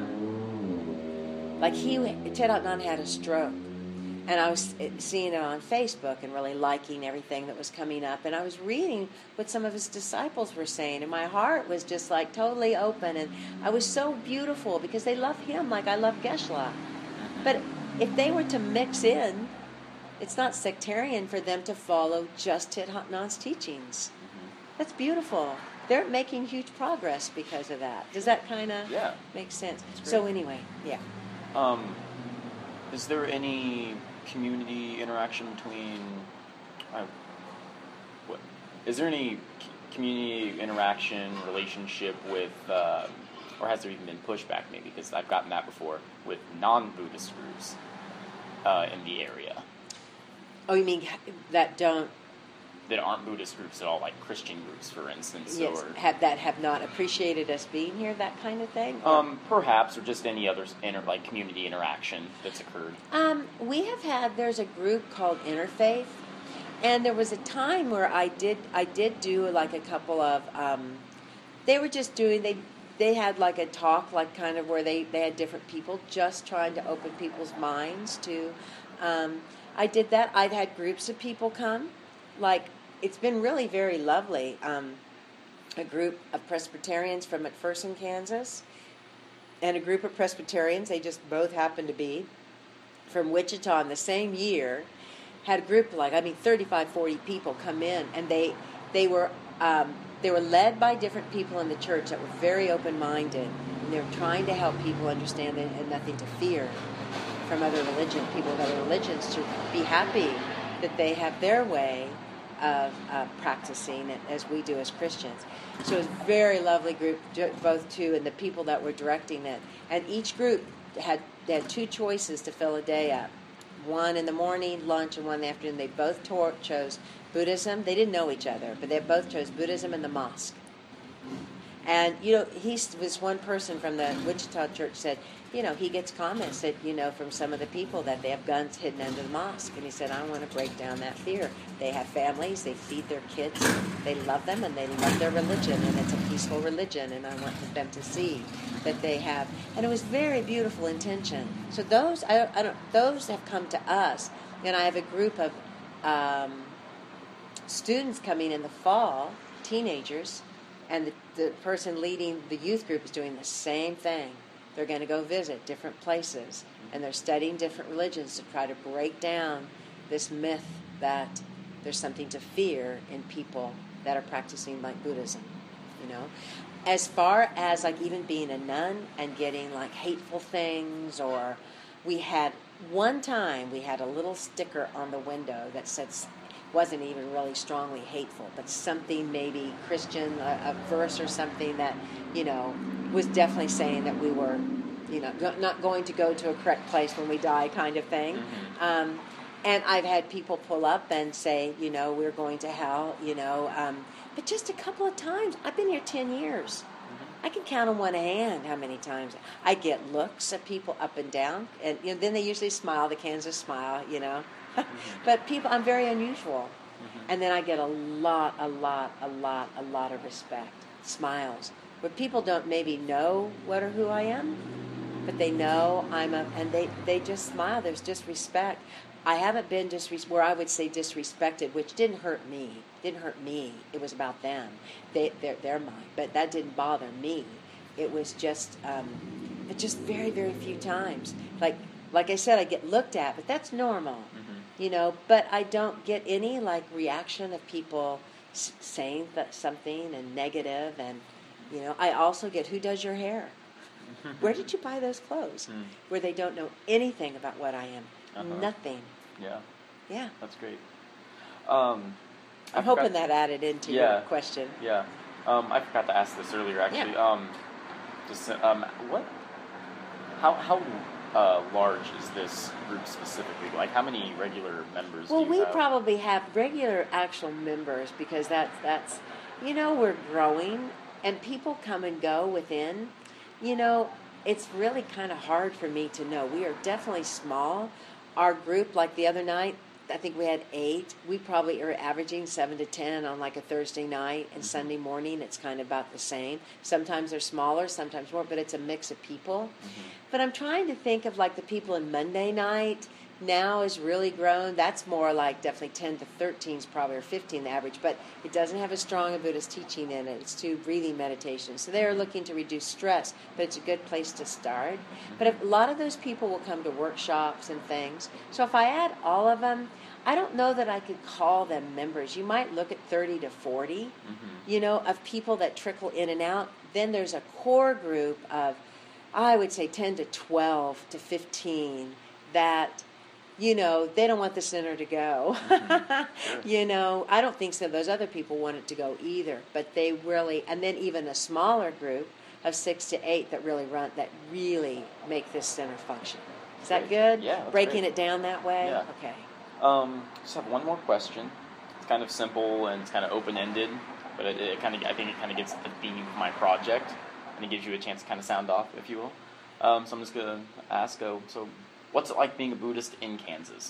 um, like he, Ted Otnon had a stroke. And I was seeing it on Facebook and really liking everything that was coming up. And I was reading what some of his disciples were saying. And my heart was just like totally open. And I was so beautiful because they love him like I love Geshe-la. But if they were to mix in, it's not sectarian for them to follow just Thich Nhat Hanh's teachings. That's beautiful. They're making huge progress because of that. Does that kind of yeah. make sense? So anyway, yeah. Um, is there any community interaction between uh, what is there any c- community interaction relationship with uh, or has there even been pushback maybe because I've gotten that before with non-Buddhist groups uh, in the area oh you mean that don't that aren't Buddhist groups at all, like Christian groups for instance? Yes, or have that have not appreciated us being here, that kind of thing? Um, perhaps, or just any other inter, like community interaction that's occurred. Um, we have had. There's a group called Interfaith, and there was a time where I did. I did do like a couple of. Um, they were just doing. They they had like a talk, like kind of where they they had different people just trying to open people's minds to. Um, I did that. I've had groups of people come, like. It's been really very lovely. Um, a group of Presbyterians from McPherson, Kansas, and a group of Presbyterians, they just both happened to be, from Wichita in the same year, had a group like, I mean, thirty-five, forty people come in, and they they were um, they were led by different people in the church that were very open-minded, and they were trying to help people understand that and nothing to fear from other religions, people of other religions, to be happy that they have their way of uh, practicing it as we do as Christians. So it was a very lovely group, both two, and the people that were directing it. And each group had, they had two choices to fill a day up. One in the morning, lunch, and one in the afternoon. They both tore, chose Buddhism. They didn't know each other, but they both chose Buddhism and the mosque. And, you know, he was one person from the Wichita church said, you know, he gets comments that, you know, from some of the people that they have guns hidden under the mosque. And he said, I want to break down that fear. They have families, they feed their kids, they love them, and they love their religion, and it's a peaceful religion, and I want them to see that they have. And it was very beautiful intention. So those, I, I don't, those have come to us. And I have a group of um, students coming in the fall, teenagers, and the, the person leading the youth group is doing the same thing. They're going to go visit different places, and they're studying different religions to try to break down this myth that there's something to fear in people that are practicing like Buddhism, you know. As far as like even being a nun and getting like hateful things, or we had one time we had a little sticker on the window that said, wasn't even really strongly hateful, but something maybe Christian, a, a verse or something that, you know, was definitely saying that we were, you know, go, not going to go to a correct place when we die kind of thing. Mm-hmm. Um, and I've had people pull up and say, you know, we're going to hell, you know, um, but just a couple of times. I've been here ten years. Mm-hmm. I can count on one hand how many times. I get looks at people up and down, and you know, then they usually smile, the Kansas smile, you know. Mm-hmm. But people, I'm very unusual. Mm-hmm. And then I get a lot, a lot, a lot, a lot of respect, smiles. Where people don't maybe know what or who I am, but they know I'm a, and they, they just smile. There's just respect. I haven't been disres- where I would say disrespected, which didn't hurt me. Didn't hurt me. It was about them. They, they're, they're mine. But that didn't bother me. It was just, um, but just very, very few times. Like, like I said, I get looked at, but that's normal. Mm-hmm. You know, but I don't get any, like, reaction of people s- saying that something and negative, and, you know, I also get, who does your hair? Where did you buy those clothes? Mm. Where they don't know anything about what I am. Uh-huh. Nothing. Yeah. Yeah. That's great. Um, I'm hoping that added into yeah, your question. Yeah. Um, I forgot to ask this earlier, actually. Yeah. Um, just, um, what, how, how... Uh, large is this group specifically? Like, how many regular members well, do you we have? probably have regular actual members because that's, that's, you know, we're growing and people come and go within. You know, it's really kind of hard for me to know. We are definitely small. Our group, like the other night, I think we had eight. We probably are averaging seven to ten on like a Thursday night, and mm-hmm. Sunday morning it's kind of about the same. Sometimes they're smaller, sometimes more, but it's a mix of people. Mm-hmm. But I'm trying to think of like the people in Monday night now is really grown. That's more like definitely ten to thirteen is probably, or fifteen the average, but it doesn't have as strong a Buddhist teaching in it. It's two breathing meditation. So they're looking to reduce stress, but it's a good place to start. But if, a lot of those people will come to workshops and things. So if I add all of them, I don't know that I could call them members. You might look at thirty to forty, mm-hmm. you know, of people that trickle in and out. Then there's a core group of, I would say ten to twelve to fifteen that, you know, they don't want the center to go. Mm-hmm. Sure. You know, I don't think so. Those other people want it to go either. But they really, and then even a smaller group of six to eight that really run, that really make this center function. Is that good? Yeah. Breaking great. it down that way? Yeah. Okay. Um, just have one more question. It's kind of simple and it's kind of open-ended, but it, it kind of, I think it kind of gets the theme of my project, and it gives you a chance to kind of sound off, if you will. Um, so I'm just going to ask, uh, so what's it like being a Buddhist in Kansas?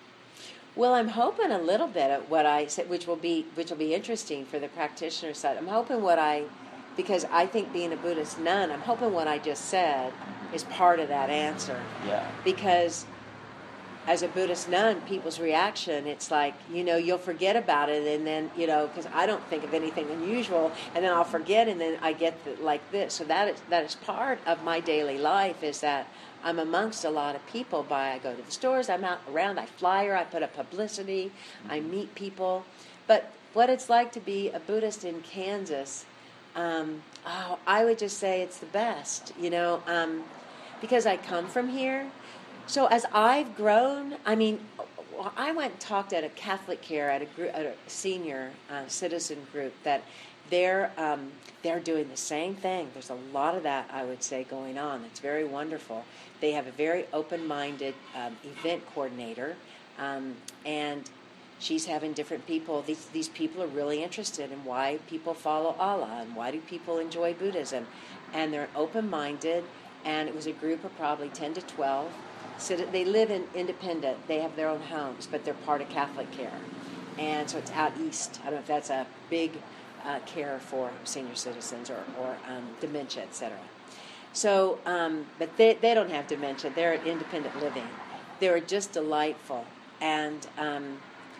Well, I'm hoping a little bit at what I said, which will be which will be interesting for the practitioner side. I'm hoping what I, because I think being a Buddhist nun, I'm hoping what I just said is part of that answer. Yeah. Because as a Buddhist nun, people's reaction, it's like, you know, you'll forget about it, and then, you know, because I don't think of anything unusual, and then I'll forget, and then I get the, like this. So that is that is part of my daily life, is that I'm amongst a lot of people. By I go to the stores, I'm out around, I flyer, I put up publicity, I meet people. But what it's like to be a Buddhist in Kansas, um, oh, I would just say it's the best, you know, um, because I come from here. So as I've grown, I mean, I went and talked at a Catholic Care at a, group, at a senior uh, citizen group that they're um, they're doing the same thing. There's a lot of that, I would say, going on. It's very wonderful. They have a very open-minded um, event coordinator, um, and she's having different people. These these people are really interested in why people follow Allah and why do people enjoy Buddhism, and they're open-minded. And it was a group of probably ten to twelve. So they live in independent. They have their own homes, but they're part of Catholic Care. And so it's out east. I don't know if that's a big uh, care for senior citizens or, or um, dementia, et cetera. So, um, but they, they don't have dementia. They're at independent living. They're just delightful. And um,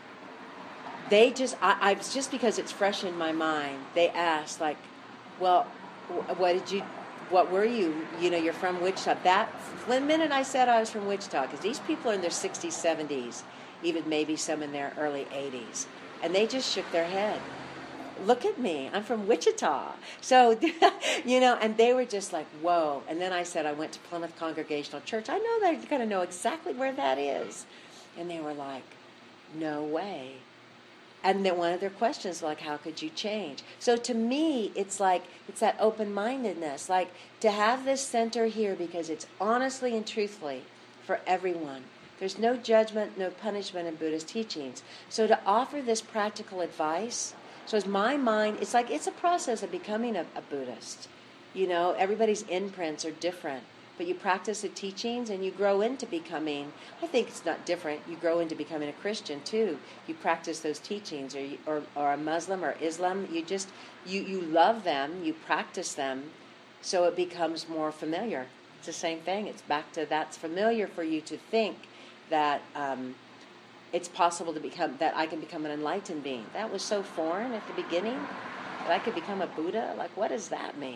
they just, I, I just because it's fresh in my mind, they asked, like, well, what did you What were you? You know, you're from Wichita. That the minute I said I was from Wichita, because these people are in their sixties, seventies, even maybe some in their early eighties, and they just shook their head. Look at me, I'm from Wichita. So, you know, and they were just like, whoa. And then I said I went to Plymouth Congregational Church. I know they're going to know exactly where that is. And they were like, no way. And then one of their questions was like, how could you change? So to me, it's like, it's that open-mindedness, like to have this center here because it's honestly and truthfully for everyone. There's no judgment, no punishment in Buddhist teachings. So to offer this practical advice, so as my mind, it's like, it's a process of becoming a, a Buddhist. You know, everybody's imprints are different. But you practice the teachings and you grow into becoming, I think it's not different, you grow into becoming a Christian too. You practice those teachings, or you, or, or a Muslim or Islam, you just, you, you love them, you practice them, so it becomes more familiar. It's the same thing, it's back to that's familiar for you to think that um, it's possible to become, that I can become an enlightened being. That was so foreign at the beginning, that I could become a Buddha, like what does that mean?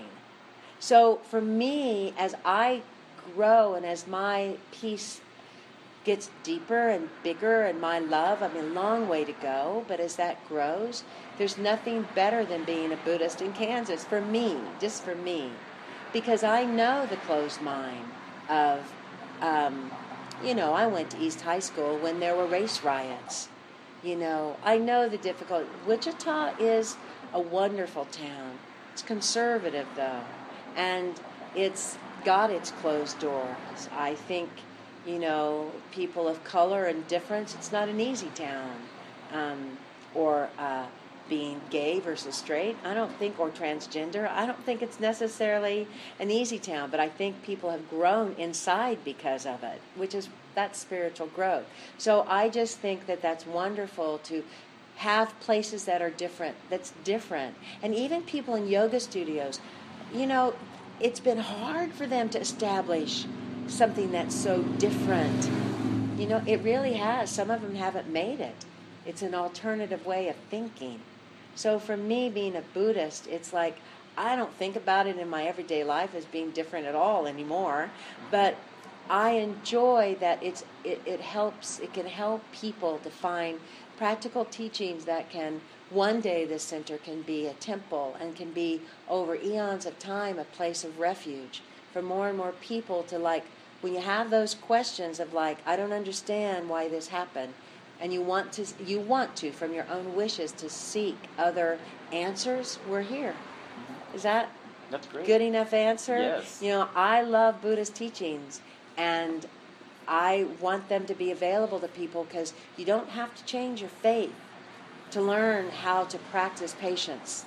So for me, as I grow and as my peace gets deeper and bigger and my love, I mean, a long way to go, but as that grows, there's nothing better than being a Buddhist in Kansas for me, just for me, because I know the closed mind of, um, you know, I went to East High School when there were race riots. You know, I know the difficult. Wichita is a wonderful town. It's conservative, though. And it's got its closed doors. I think, you know, people of color and difference, it's not an easy town. Um, or uh, being gay versus straight, I don't think, or transgender, I don't think it's necessarily an easy town. But I think people have grown inside because of it, which is that's spiritual growth. So I just think that that's wonderful to have places that are different, that's different. And even people in yoga studios, you know, it's been hard for them to establish something that's so different. You know, it really has. Some of them haven't made it. It's an alternative way of thinking. So for me, being a Buddhist, it's like I don't think about it in my everyday life as being different at all anymore, but I enjoy that it's it, it helps, it can help people to find practical teachings that can, one day this center can be a temple and can be over eons of time a place of refuge for more and more people to, like, when you have those questions of like, I don't understand why this happened, and you want to, you want to, from your own wishes, to seek other answers, we're here. Is that That's great. Good enough answer? Yes. You know, I love Buddhist teachings, and I want them to be available to people because you don't have to change your faith to learn how to practice patience.